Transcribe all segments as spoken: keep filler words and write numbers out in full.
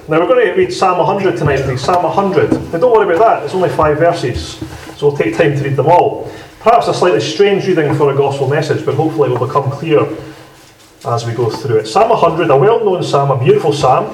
Now we're going to read Psalm one hundred tonight, please. Psalm one hundred. Now don't worry about that, it's only five verses, so we'll take time to read them all. Perhaps a slightly strange reading for a gospel message, but hopefully it will become clear as we go through it. Psalm one hundred, a well-known psalm, a beautiful psalm.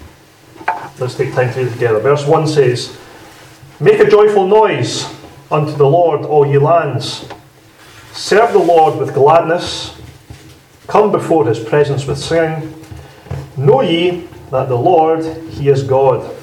Let's take time to read it together. Verse one says, "Make a joyful noise unto the Lord, all ye lands. Serve the Lord with gladness. Come before his presence with singing. Know ye that the Lord, he is God.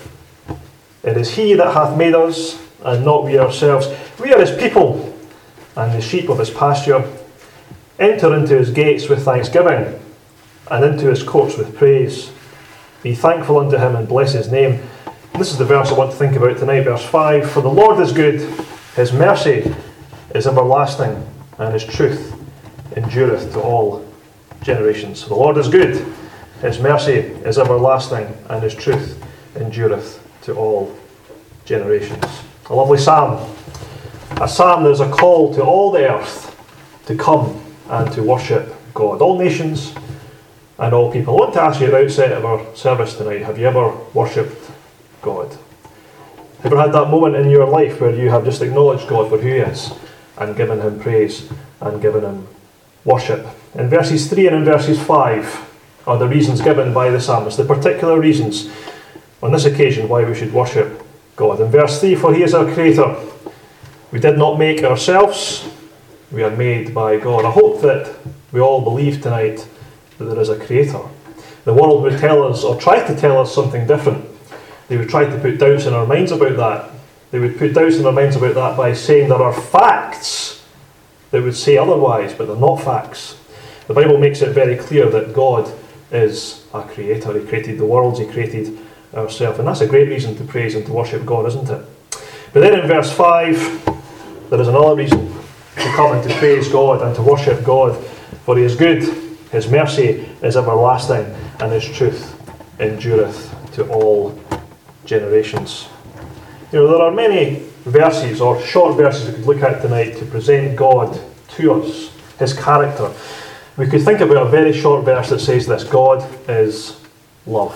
It is he that hath made us, and not we ourselves. We are his people, and the sheep of his pasture. Enter into his gates with thanksgiving, and into his courts with praise. Be thankful unto him, and bless his name." This is the verse I want to think about tonight, verse five. "For the Lord is good, his mercy is everlasting, and his truth endureth to all generations." So the Lord is good, his mercy is everlasting, and his truth endureth to all generations. A lovely psalm. A psalm that is a call to all the earth to come and to worship God. All nations and all people. I want to ask you at the outset of our service tonight, have you ever worshipped God? Have you ever had that moment in your life where you have just acknowledged God for who he is and given him praise and given him worship? In verses three and in verses five are the reasons given by the psalmist, the particular reasons on this occasion why we should worship God. In verse three, "For he is our creator. We did not make ourselves, we are made by God." I hope that we all believe tonight that there is a creator. The world would tell us, or try to tell us, something different. They would try to put doubts in our minds about that. They would put doubts in our minds about that by saying there are facts that would say otherwise, but they're not facts. The Bible makes it very clear that God is a creator. He created the worlds, he created ourselves, and that's a great reason to praise and to worship God, isn't it? But then in verse five, there is another reason to come and to praise God and to worship God. "For he is good, his mercy is everlasting, and his truth endureth to all generations." You know, there are many verses, or short verses we could look at tonight to present God to us, his character. We could think about a very short verse that says this: God is love.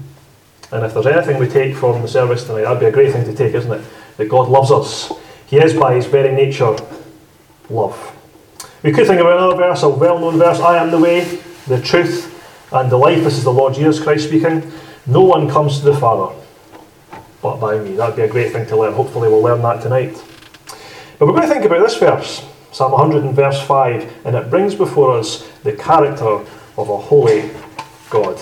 And if there's anything we take from the service tonight, that'd be a great thing to take, isn't it? That God loves us. He is by his very nature love. We could think about another verse, a well-known verse: "I am the way, the truth, and the life." This is the Lord Jesus Christ speaking. "No one comes to the Father but by me." That'd be a great thing to learn. Hopefully we'll learn that tonight. But we're going to think about this verse, Psalm one hundred and verse five, and it brings before us the character of a holy God.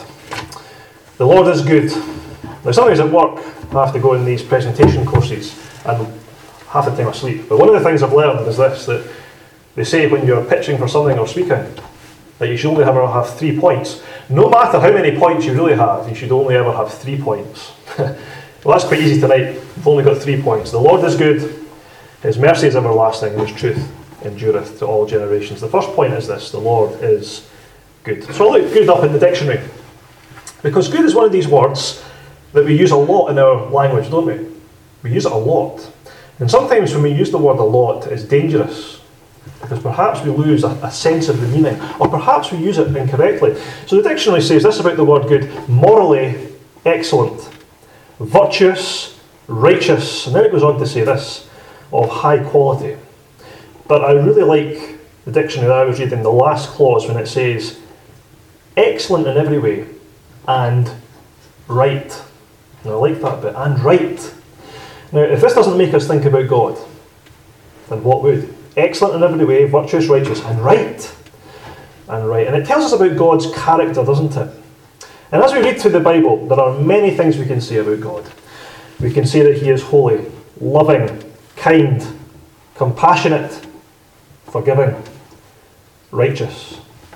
The Lord is good. Now sometimes at work I have to go in these presentation courses and half the time I sleep. But one of the things I've learned is this, that they say when you're pitching for something or speaking, that you should only ever have three points. No matter how many points you really have, you should only ever have three points. Well, that's quite easy tonight. We've only got three points. The Lord is good, his mercy is everlasting, and his truth endureth to all generations. The first point is this: the Lord is good. So I'll look good up in the dictionary, because good is one of these words that we use a lot in our language, don't we? We use it a lot. And sometimes when we use the word a lot, it's dangerous, because perhaps we lose a, a sense of the meaning, or perhaps we use it incorrectly. So the dictionary says this about the word good: morally excellent, virtuous, righteous, and then it goes on to say this, of high quality. But I really like the dictionary that I was reading, the last clause, when it says excellent in every way and right. And I like that bit, and right. Now, if this doesn't make us think about God, then what would? Excellent in every way, virtuous, righteous, and right. And right. And it tells us about God's character, doesn't it? And as we read through the Bible, there are many things we can say about God. We can say that he is holy, loving, kind, compassionate, forgiving, righteous,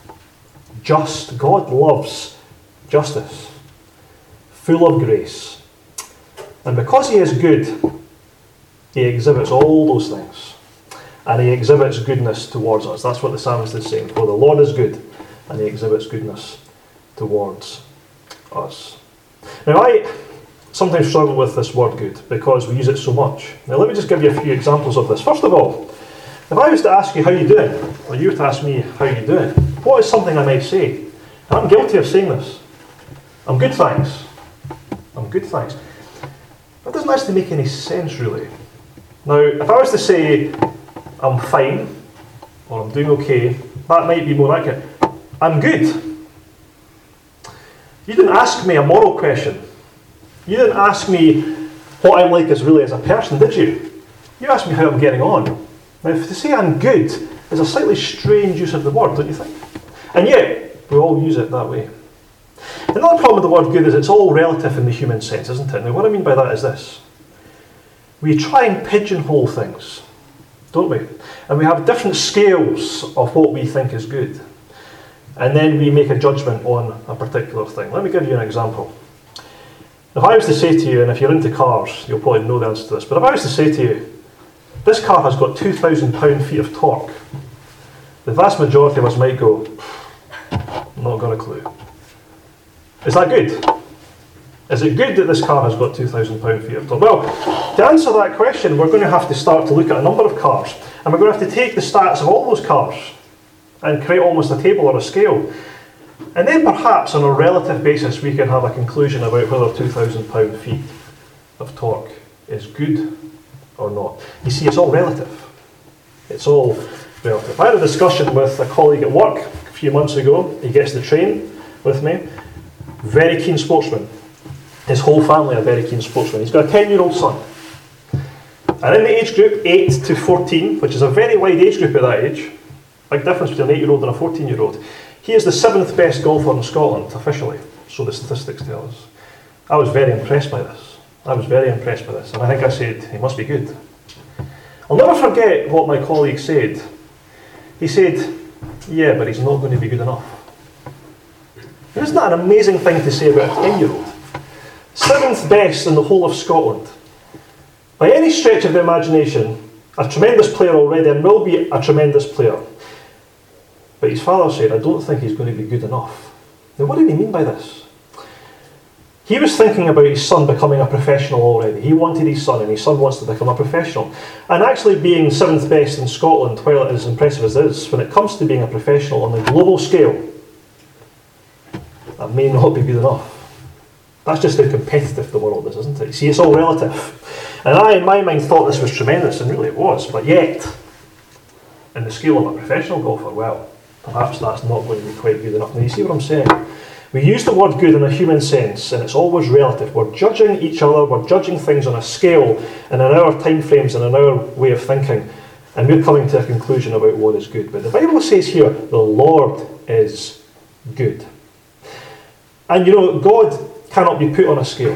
just. God loves justice, full of grace. And because he is good, he exhibits all those things. And he exhibits goodness towards us. That's what the psalmist is saying. For the Lord is good, and he exhibits goodness towards us. Now, I sometimes struggle with this word good, because we use it so much. Now, let me just give you a few examples of this. First of all, if I was to ask you how you doing, or you were to ask me how you doing, what is something I might say? And I'm guilty of saying this. I'm good, thanks. I'm good, thanks. That doesn't actually make any sense, really. Now, if I was to say, I'm fine, or I'm doing okay, that might be more accurate. I'm good. You didn't ask me a moral question. You didn't ask me what I'm like as really as a person, did you? You asked me how I'm getting on. Now, if to say I'm good is a slightly strange use of the word, don't you think? And yet, we all use it that way. Another problem with the word good is it's all relative in the human sense, isn't it? Now, what I mean by that is this. We try and pigeonhole things, don't we? And we have different scales of what we think is good. And then we make a judgment on a particular thing. Let me give you an example. If I was to say to you, and if you're into cars, you'll probably know the answer to this, but if I was to say to you, this car has got two thousand pound-feet of torque, the vast majority of us might go, not got a clue. Is that good? Is it good that this car has got two thousand pound-feet of torque? Well, to answer that question, we're going to have to start to look at a number of cars, and we're going to have to take the stats of all those cars and create almost a table or a scale. And then perhaps on a relative basis we can have a conclusion about whether two thousand pound-feet of torque is good or not. You see, it's all relative. It's all relative. I had a discussion with a colleague at work a few months ago. He gets the train with me. Very keen sportsman. His whole family are very keen sportsmen. He's got a ten-year-old son. And in the age group eight to fourteen, which is a very wide age group at that age, big difference between an eight-year-old and a fourteen-year-old, he is the seventh best golfer in Scotland, officially, so the statistics tell us. I was very impressed by this. I was very impressed by this, and I think I said, he must be good. I'll never forget what my colleague said. He said, yeah, but he's not going to be good enough. Isn't that an amazing thing to say about a ten-year-old? Seventh best in the whole of Scotland. By any stretch of the imagination, a tremendous player already and will be a tremendous player. But his father said, I don't think he's going to be good enough. Now, what did he mean by this? He was thinking about his son becoming a professional already. He wanted his son, and his son wants to become a professional. And actually being seventh best in Scotland, while it is impressive as it is, when it comes to being a professional on the global scale, that may not be good enough. That's just how competitive the world is, isn't it? You see, it's all relative. And I, in my mind, thought this was tremendous, and really it was. But yet, in the scale of a professional golfer, well, perhaps that's not going to be quite good enough. Now, you see what I'm saying? We use the word good in a human sense, and it's always relative. We're judging each other, we're judging things on a scale, and in our time frames and in our way of thinking, and we're coming to a conclusion about what is good. But the Bible says here, the Lord is good. And you know, God cannot be put on a scale.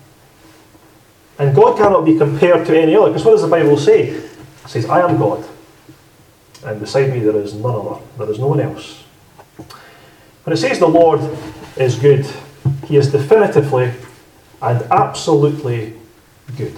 And God cannot be compared to any other. Because what does the Bible say? It says, I am God. And beside me there is none other. There is no one else. When it says the Lord is good, He is definitively and absolutely good.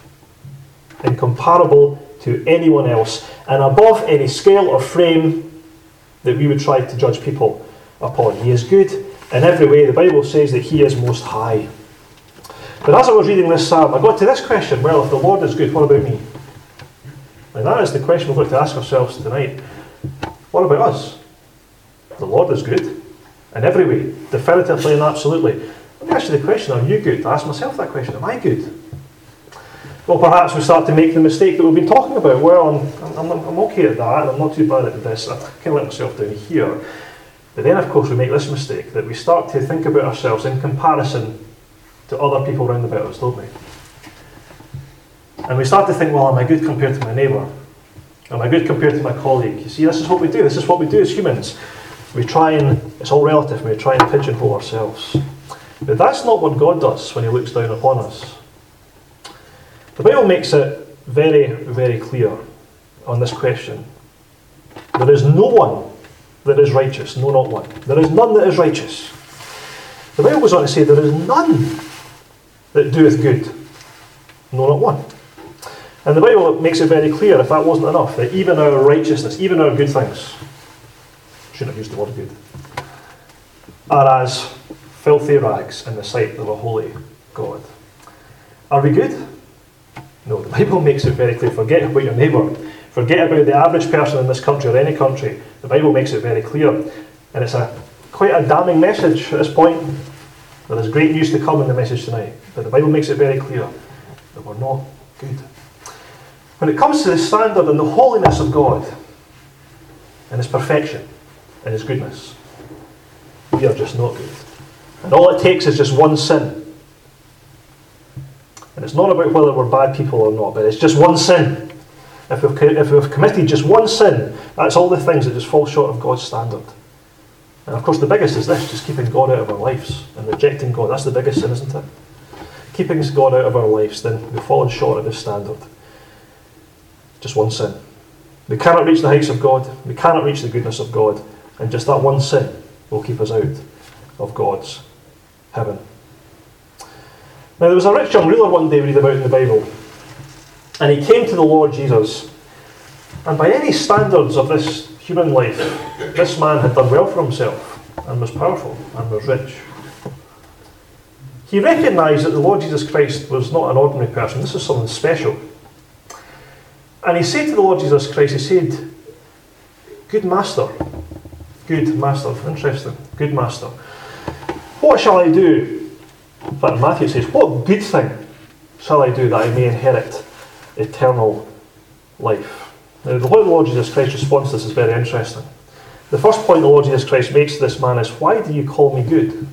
Incomparable to anyone else. And above any scale or frame that we would try to judge people upon. He is good in every way. The Bible says that He is most high. But as I was reading this psalm, I got to this question, well, if the Lord is good, what about me? And that is the question we're going to ask ourselves tonight. What about us? The Lord is good in every way, definitively and absolutely. Let me ask you the question, are you good? I ask myself that question, am I good? Well, perhaps we start to make the mistake that we've been talking about. Well, I'm, I'm, I'm okay at that, and I'm not too bad at this. I can let myself down here. But then, of course, we make this mistake, that we start to think about ourselves in comparison to other people around about us, don't we? And we start to think, well, am I good compared to my neighbour? Am I good compared to my colleague? You see, this is what we do. This is what we do as humans. We try and, it's all relative, we try and pigeonhole ourselves. But that's not what God does when He looks down upon us. The Bible makes it very, very clear on this question. There is no one that is righteous, no, not one. There is none that is righteous. The Bible goes on to say, there is none that doeth good, no, not one. And the Bible makes it very clear, if that wasn't enough, that even our righteousness, even our good things, shouldn't have used the word good, are as filthy rags in the sight of a holy God. Are we good? No, the Bible makes it very clear. Forget about your neighbour. Forget about the average person in this country or any country. The Bible makes it very clear. And it's a quite a damning message at this point. There is great news to come in the message tonight, but the Bible makes it very clear that we're not good. When it comes to the standard and the holiness of God, and His perfection, and His goodness, we are just not good. And all it takes is just one sin. And it's not about whether we're bad people or not, but it's just one sin. If we've, if we've committed just one sin, that's all the things that just fall short of God's standard. And of course the biggest is this, just keeping God out of our lives and rejecting God. That's the biggest sin, isn't it? Keeping God out of our lives, then we've fallen short of His standard. Just one sin. We cannot reach the heights of God, we cannot reach the goodness of God, and just that one sin will keep us out of God's heaven. Now there was a rich young ruler one day we read about in the Bible, and he came to the Lord Jesus, and by any standards of this human life, this man had done well for himself, and was powerful, and was rich. He recognised that the Lord Jesus Christ was not an ordinary person, this was someone special. And he said to the Lord Jesus Christ, he said, "Good master, good master," interesting, good master, "what shall I do?" But Matthew says, "What good thing shall I do that I may inherit eternal life?" Now, the Lord Jesus Christ's response to this is very interesting. The first point the Lord Jesus Christ makes to this man is, "Why do you call me good?"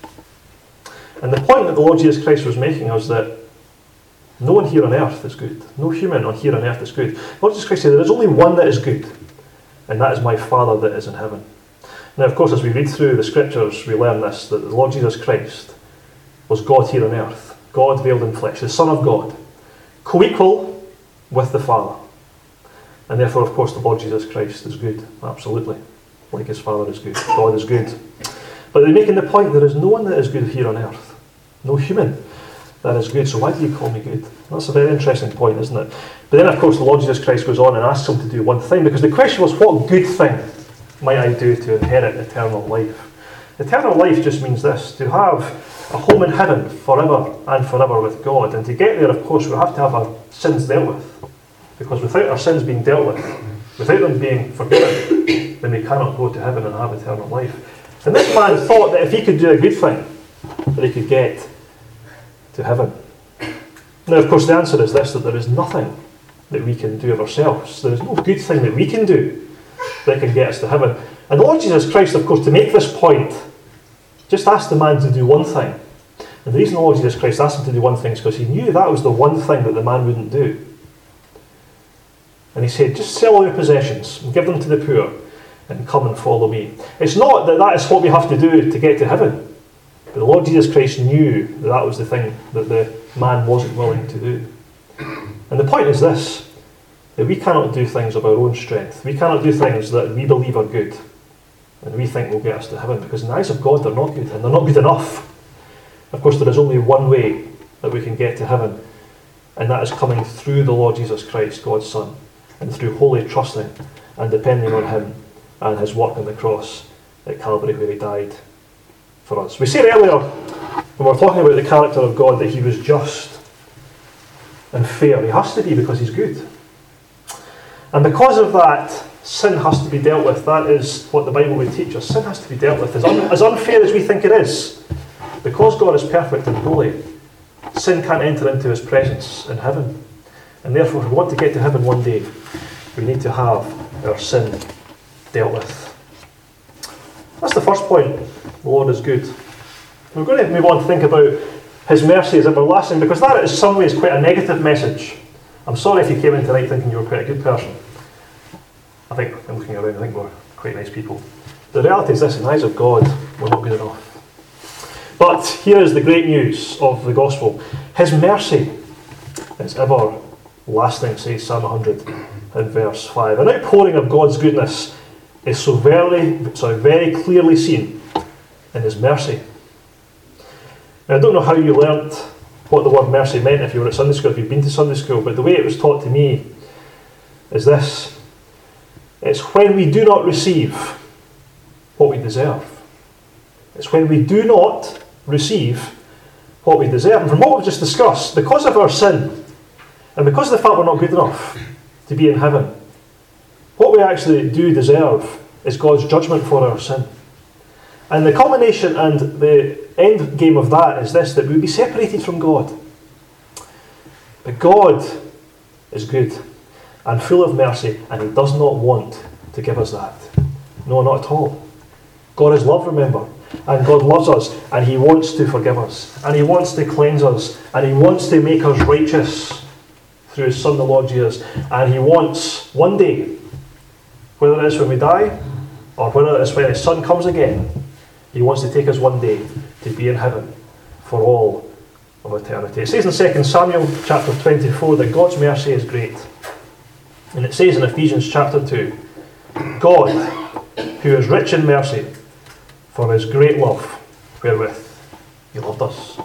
And the point that the Lord Jesus Christ was making was that no one here on earth is good. No human on here on earth is good. The Lord Jesus Christ said, there is only one that is good, and that is my Father that is in heaven. Now, of course, as we read through the scriptures, we learn this, that the Lord Jesus Christ was God here on earth, God veiled in flesh, the Son of God, co-equal with the Father. And therefore, of course, the Lord Jesus Christ is good, absolutely, like His Father is good. God is good. But they're making the point, there is no one that is good here on earth. No human that is good, so why do you call me good? That's a very interesting point, isn't it? But then, of course, the Lord Jesus Christ goes on and asks him to do one thing, because the question was, what good thing might I do to inherit eternal life? Eternal life just means this, to have a home in heaven forever and forever with God. And to get there, of course, we have to have our sins dealt with. Because without our sins being dealt with, without them being forgiven, then we cannot go to heaven and have eternal life. And this man thought that if he could do a good thing, that he could get to heaven. Now, of course, the answer is this, that there is nothing that we can do of ourselves. There is no good thing that we can do that can get us to heaven. And the Lord Jesus Christ, of course, to make this point, just asked the man to do one thing. And the reason the Lord Jesus Christ asked him to do one thing is because he knew that was the one thing that the man wouldn't do. And he said, just sell all your possessions and give them to the poor and come and follow me. It's not that that is what we have to do to get to heaven. But the Lord Jesus Christ knew that that was the thing that the man wasn't willing to do. And the point is this, that we cannot do things of our own strength. We cannot do things that we believe are good and we think will get us to heaven, because in the eyes of God they're not good, and they're not good enough. Of course, there is only one way that we can get to heaven, and that is coming through the Lord Jesus Christ, God's Son, and through wholly trusting and depending on Him and His work on the cross at Calvary where He died for us. We said earlier, when we were talking about the character of God, that He was just and fair. He has to be, because He's good. And because of that, sin has to be dealt with. That is what the Bible would teach us. Sin has to be dealt with. As, un- as unfair as we think it is, because God is perfect and holy, sin can't enter into His presence in heaven. And therefore, if we want to get to heaven one day, we need to have our sin dealt with. That's the first point. The Lord is good. We're going to move on to think about His mercy is everlasting, because that in some ways quite a negative message. I'm sorry if you came in tonight thinking you were quite a good person. I think, I'm looking around, I think we're quite nice people. The reality is this, in the eyes of God, we're not good enough. But here is the great news of the gospel. His mercy is everlasting, says Psalm one hundred in verse five. An outpouring of God's goodness is so very, so very clearly seen in His mercy. Now, I don't know how you learnt what the word mercy meant if you were at Sunday school, if you've been to Sunday school, but the way it was taught to me is this. It's when we do not receive what we deserve. It's when we do not receive what we deserve. And from what we've just discussed, because of our sin, and because of the fact we're not good enough to be in heaven, what we actually do deserve is God's judgment for our sin. And the culmination and the end game of that is this, that we would be separated from God. But God is good and full of mercy, and he does not want to give us that. No, not at all. God is love, remember. And God loves us, and he wants to forgive us, and he wants to cleanse us, and he wants to make us righteous through his Son, the Lord Jesus. And he wants one day, whether it is when we die, or whether it is when his Son comes again, he wants to take us one day to be in heaven for all of eternity. It says in Second Samuel chapter twenty-four that God's mercy is great. And it says in Ephesians chapter two, God, who is rich in mercy, for his great love, wherewith he loved us.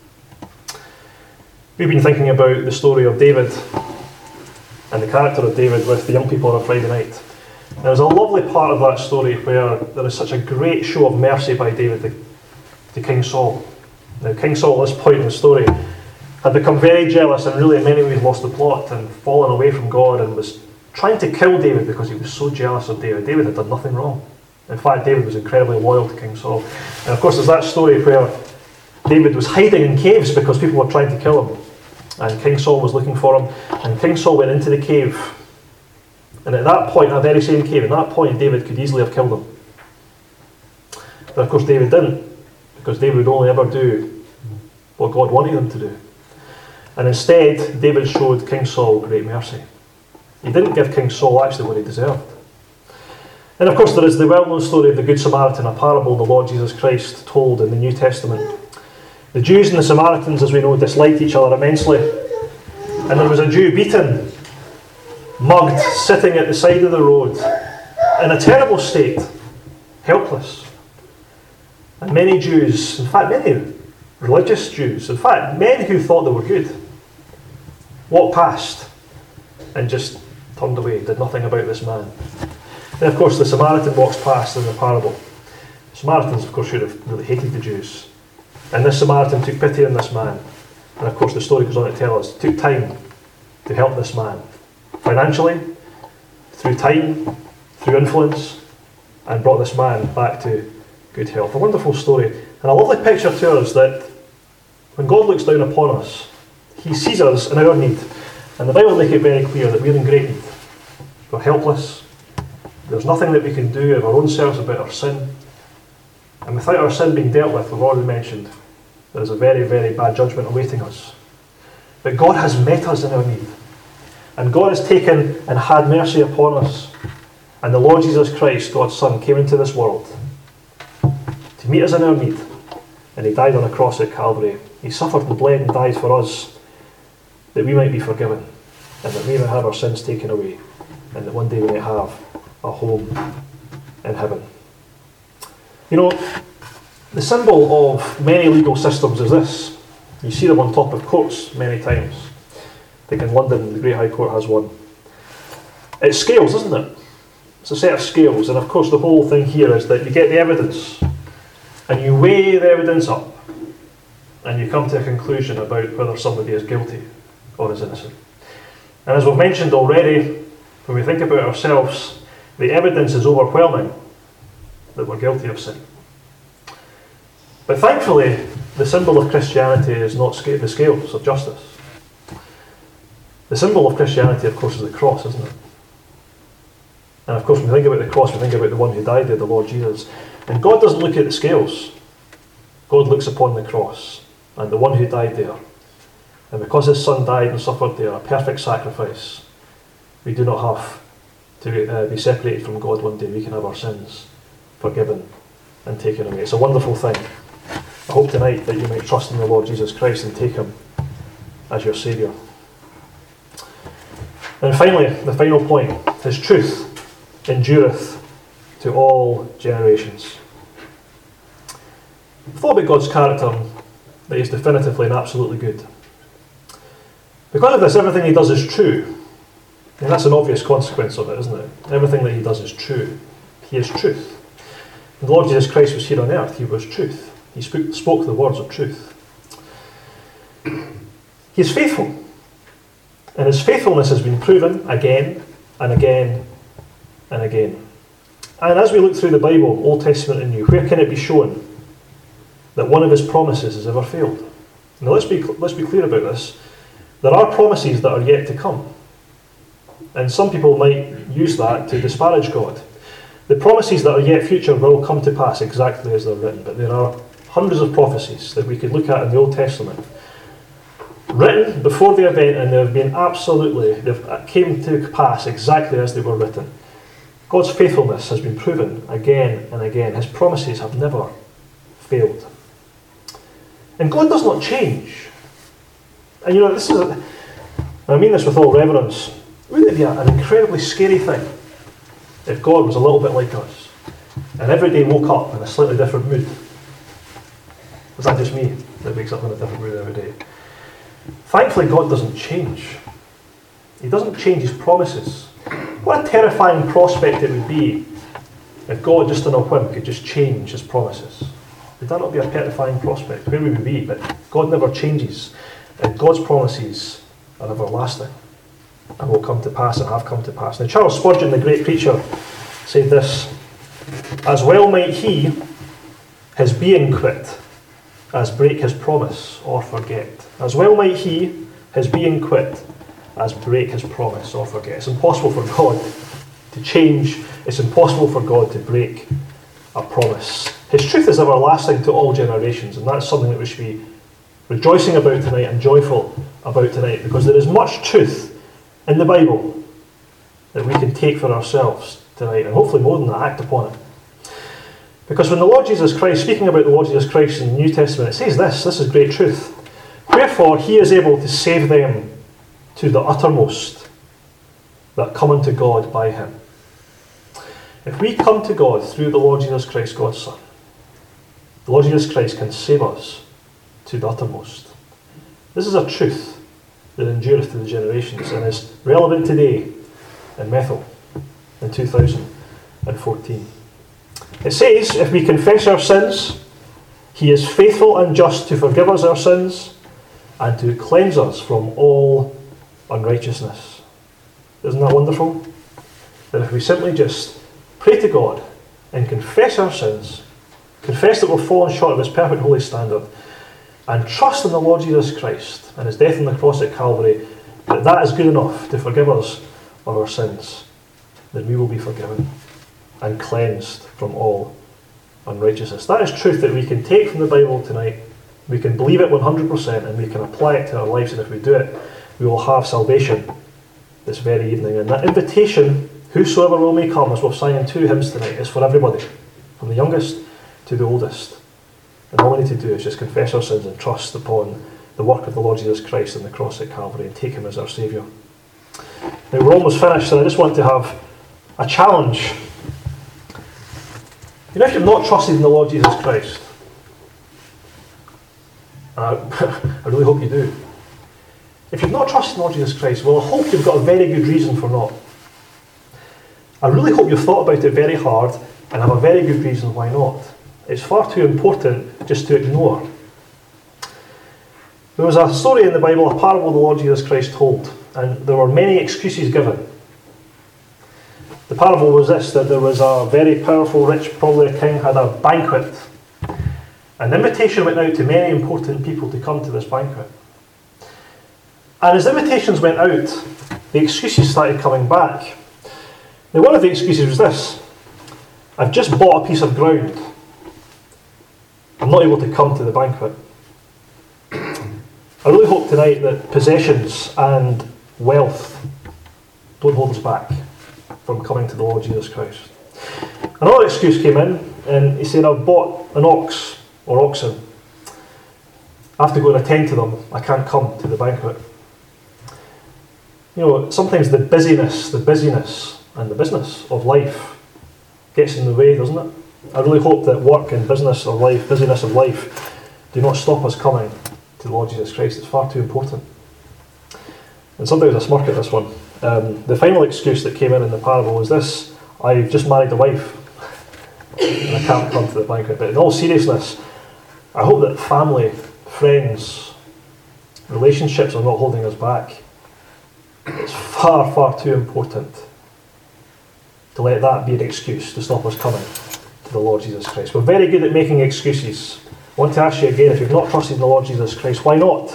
We've been thinking about the story of David and the character of David with the young people on a Friday night. And there's a lovely part of that story where there is such a great show of mercy by David to, to King Saul. Now, King Saul at this point in the story had become very jealous and really in many ways lost the plot and fallen away from God and was trying to kill David because he was so jealous of David. David had done nothing wrong. In fact, David was incredibly loyal to King Saul. And of course, there's that story where David was hiding in caves because people were trying to kill him. And King Saul was looking for him. And King Saul went into the cave. And at that point, that very same cave, at that point, David could easily have killed him. But of course, David didn't. Because David would only ever do what God wanted him to do. And instead, David showed King Saul great mercy. He didn't give King Saul actually what he deserved. And of course there is the well-known story of the Good Samaritan, a parable the Lord Jesus Christ told in the New Testament. The Jews and the Samaritans, as we know, disliked each other immensely. And there was a Jew beaten, mugged, sitting at the side of the road, in a terrible state, helpless. And many Jews, in fact many religious Jews, in fact men who thought they were good, walked past and just turned away, did nothing about this man. And of course the Samaritan walks past in the parable. The Samaritans of course should have really hated the Jews. And this Samaritan took pity on this man. And of course the story goes on to tell us, took time to help this man. Financially, through time, through influence, and brought this man back to good health. A wonderful story. And a lovely picture to us that when God looks down upon us, he sees us in our need. And the Bible makes it very clear that we're in great need. We're helpless. There's nothing that we can do of our own selves about our sin. And without our sin being dealt with, we've already mentioned, there is a very, very bad judgment awaiting us. But God has met us in our need. And God has taken and had mercy upon us. And the Lord Jesus Christ, God's Son, came into this world to meet us in our need. And he died on a cross at Calvary. He suffered and bled and died for us that we might be forgiven and that we might have our sins taken away and that one day we might have a home in heaven. You know, the symbol of many legal systems is this. You see them on top of courts many times. I think in London the Great High Court has one. It's scales, isn't it? It's a set of scales, and of course the whole thing here is that you get the evidence and you weigh the evidence up and you come to a conclusion about whether somebody is guilty or is innocent. And as we've mentioned already, when we think about ourselves, the evidence is overwhelming that we're guilty of sin. But thankfully, the symbol of Christianity is not the scales of justice. The symbol of Christianity, of course, is the cross, isn't it? And of course, when we think about the cross, we think about the one who died there, the Lord Jesus. And God doesn't look at the scales. God looks upon the cross and the one who died there. And because his Son died and suffered there, a perfect sacrifice, we do not have to uh, be separated from God one day. We can have our sins forgiven and taken away. It's a wonderful thing. I hope tonight that you might trust in the Lord Jesus Christ and take him as your Saviour. And finally, the final point, his truth endureth to all generations. I've thought about God's character, that he's definitively and absolutely good. Because of this, everything he does is true. And that's an obvious consequence of it, isn't it? Everything that he does is true. He is truth. When the Lord Jesus Christ was here on earth, he was truth. He spoke, spoke the words of truth. He is faithful. And his faithfulness has been proven again and again and again. And as we look through the Bible, Old Testament and New, where can it be shown that one of his promises has ever failed? Now let's be, let's be clear about this. There are promises that are yet to come. And some people might use that to disparage God. The promises that are yet future will come to pass exactly as they're written, but there are hundreds of prophecies that we could look at in the Old Testament, written before the event, and they've been absolutely, they've came to pass exactly as they were written. God's faithfulness has been proven again and again. His promises have never failed. And God does not change. And you know, this is, a, I mean this with all reverence, wouldn't it be an incredibly scary thing if God was a little bit like us and every day woke up in a slightly different mood? Is that just me that wakes up in a different mood every day? Thankfully, God doesn't change. He doesn't change his promises. What a terrifying prospect it would be if God, just on a whim, could just change his promises. Would that not be a terrifying prospect? Where would we be? But God never changes. And God's promises are everlasting and will come to pass and have come to pass. Now, Charles Spurgeon, the great preacher, said this: "As well might he his being quit as break his promise or forget." As well might he his being quit as break his promise or forget. It's impossible for God to change. It's impossible for God to break a promise. His truth is everlasting to all generations, and that's something that we should be rejoicing about tonight and joyful about tonight, because there is much truth in the Bible that we can take for ourselves tonight, and hopefully more than that, act upon it. Because when the Lord Jesus Christ, speaking about the Lord Jesus Christ in the New Testament, it says this, this is great truth: "Wherefore he is able to save them to the uttermost that come unto God by him." If we come to God through the Lord Jesus Christ, God's Son, the Lord Jesus Christ can save us to the uttermost. This is a truth that endureth to the generations and is relevant today in Methil in two thousand fourteen. It says, if we confess our sins, he is faithful and just to forgive us our sins and to cleanse us from all unrighteousness. Isn't that wonderful? That if we simply just pray to God and confess our sins, confess that we're fallen short of his perfect holy standard, and trust in the Lord Jesus Christ and his death on the cross at Calvary, that that is good enough to forgive us of our sins, then we will be forgiven and cleansed from all unrighteousness. That is truth that we can take from the Bible tonight. We can believe it one hundred percent and we can apply it to our lives, and if we do it, we will have salvation this very evening. And that invitation, whosoever will may come, as we've sang in two hymns tonight, is for everybody, from the youngest to the oldest. And all we need to do is just confess our sins and trust upon the work of the Lord Jesus Christ on the cross at Calvary and take him as our Saviour. Now we're almost finished, so I just want to have a challenge. You know, if you've not trusted in the Lord Jesus Christ, and I, I really hope you do. If you've not trusted in the Lord Jesus Christ, well, I hope you've got a very good reason for not. I really hope you've thought about it very hard and have a very good reason why not. It's far too important just to ignore. There was a story in the Bible, a parable the Lord Jesus Christ told, and there were many excuses given. The parable was this, that there was a very powerful, rich, probably a king, had a banquet. An invitation went out to many important people to come to this banquet. And as invitations went out, the excuses started coming back. Now, one of the excuses was this: I've just bought a piece of ground. I'm not able to come to the banquet. I really hope tonight that possessions and wealth don't hold us back from coming to the Lord Jesus Christ. Another excuse came in, and he said, I've bought an ox or oxen. I have to go and attend to them. I can't come to the banquet. You know, sometimes the busyness, the busyness and the business of life gets in the way, doesn't it? I really hope that work and business of life, busyness of life, do not stop us coming to the Lord Jesus Christ. It's far too important. And sometimes I smirk at this one. Um, the final excuse that came in in the parable was this: I've just married a wife and I can't come to the banquet. But in all seriousness, I hope that family, friends, relationships are not holding us back. It's far, far too important to let that be an excuse to stop us coming to the Lord Jesus Christ. We're very good at making excuses. I want to ask you again, if you've not trusted in the Lord Jesus Christ, why not?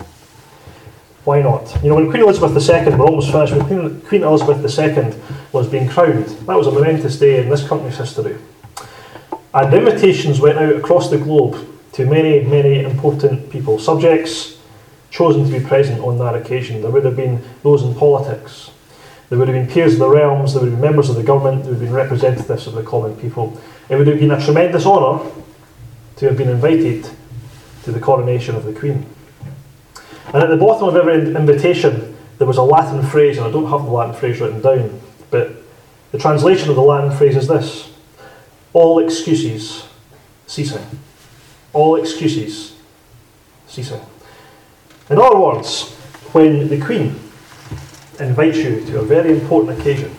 Why not? You know, when Queen Elizabeth the Second, we're almost finished, when Queen, Queen Elizabeth the Second was being crowned, that was a momentous day in this country's history. And invitations went out across the globe to many, many important people, subjects chosen to be present on that occasion. There would have been those in politics, there would have been peers of the realms, there would have been members of the government, there would have been representatives of the common people. It would have been a tremendous honour to have been invited to the coronation of the Queen. And at the bottom of every invitation there was a Latin phrase, and I don't have the Latin phrase written down, but the translation of the Latin phrase is this: all excuses ceasing. All excuses ceasing. In other words, when the Queen invites you to a very important occasion,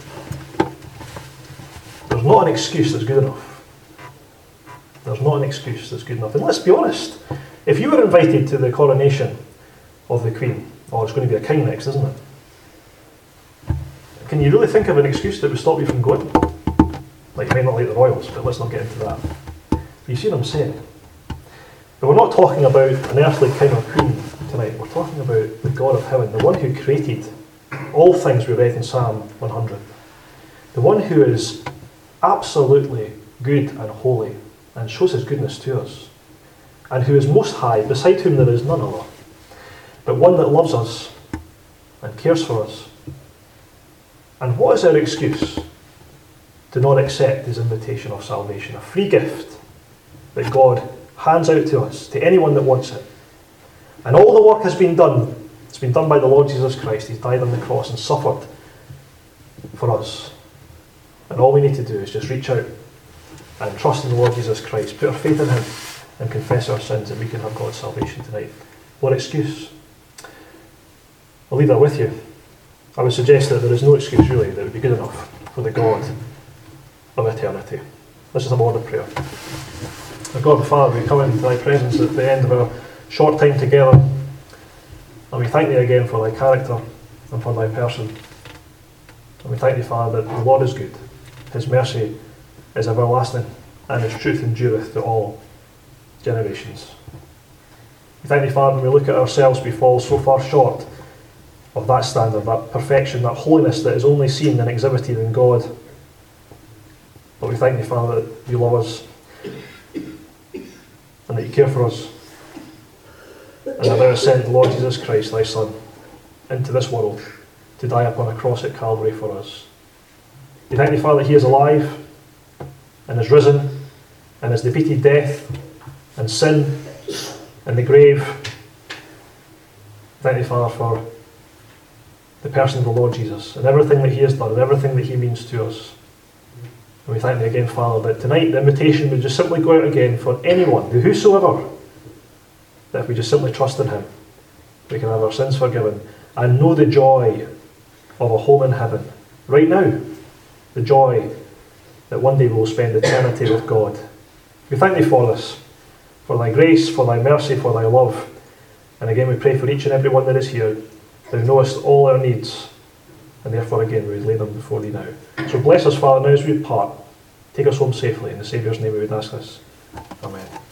there's not an excuse that's good enough. There's not an excuse that's good enough. And let's be honest, if you were invited to the coronation of the Queen, oh, it's going to be a king next, isn't it? Can you really think of an excuse that would stop you from going? Like, you may not like the royals, but let's not get into that. But you see what I'm saying? But we're not talking about an earthly king or queen tonight. We're talking about the God of heaven, the one who created all things we read in Psalm one hundred. The one who is absolutely good and holy and shows his goodness to us. And who is most high, beside whom there is none other. But one that loves us and cares for us. And what is our excuse to not accept his invitation of salvation? A free gift that God hands out to us, to anyone that wants it. And all the work has been done. It's been done by the Lord Jesus Christ. He's died on the cross and suffered for us. And all we need to do is just reach out and trust in the Lord Jesus Christ, put our faith in him, and confess our sins, and we can have God's salvation tonight. What excuse? I'll leave that with you. I would suggest that there is no excuse really that would be good enough for the God of eternity. Let's just have a word of prayer. Our God the Father, we come into thy presence at the end of our short time together, and we thank thee again for thy character and for thy person. And we thank thee, Father, that the Lord is good, his mercy is everlasting, and his truth endureth to all generations. We thank thee, Father, when we look at ourselves, we fall so far short of that standard, that perfection, that holiness that is only seen and exhibited in God. But we thank thee, Father, that you love us and that you care for us, and that thou hast sent the Lord Jesus Christ, thy Son, into this world to die upon a cross at Calvary for us. We thank thee, Father, that he is alive and is risen and has defeated death and sin and the grave. Thank thee, Father, for the person of the Lord Jesus and everything that he has done and everything that he means to us. And we thank thee again, Father, that tonight the invitation would just simply go out again for anyone, whosoever, that if we just simply trust in him, we can have our sins forgiven and know the joy of a home in heaven. Right now, the joy that one day we'll spend eternity with God. We thank thee for this, for thy grace, for thy mercy, for thy love. And again we pray for each and every one that is here. Thou knowest all our needs, and therefore again we lay them before thee now. So bless us, Father, now as we part. Take us home safely. In the Saviour's name we would ask this. Amen.